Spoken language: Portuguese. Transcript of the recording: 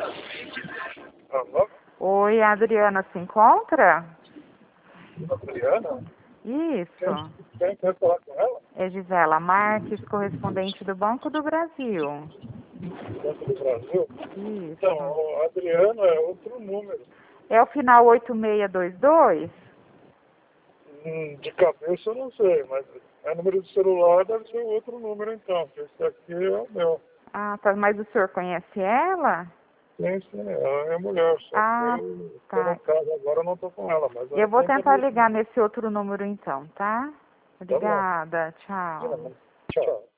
Alô? Oi, a Adriana se encontra? Adriana? Isso. Quem quer falar com ela? É Gisela Marques, correspondente do Banco do Brasil. Banco do Brasil? Isso. Então, o Adriano é outro número. É o final 8622? De cabeça eu não sei, mas é número de celular, deve ser outro número então, porque esse aqui é o meu. Ah, tá. Mas o senhor conhece ela? Sim, ela é mulher, só Ah, que eu estou tá. na casa agora, eu não estou com ela, mas Eu ela vou sempre tentar me... ligar nesse outro número então, tá? Tá bom. Obrigada, tchau. Tchau.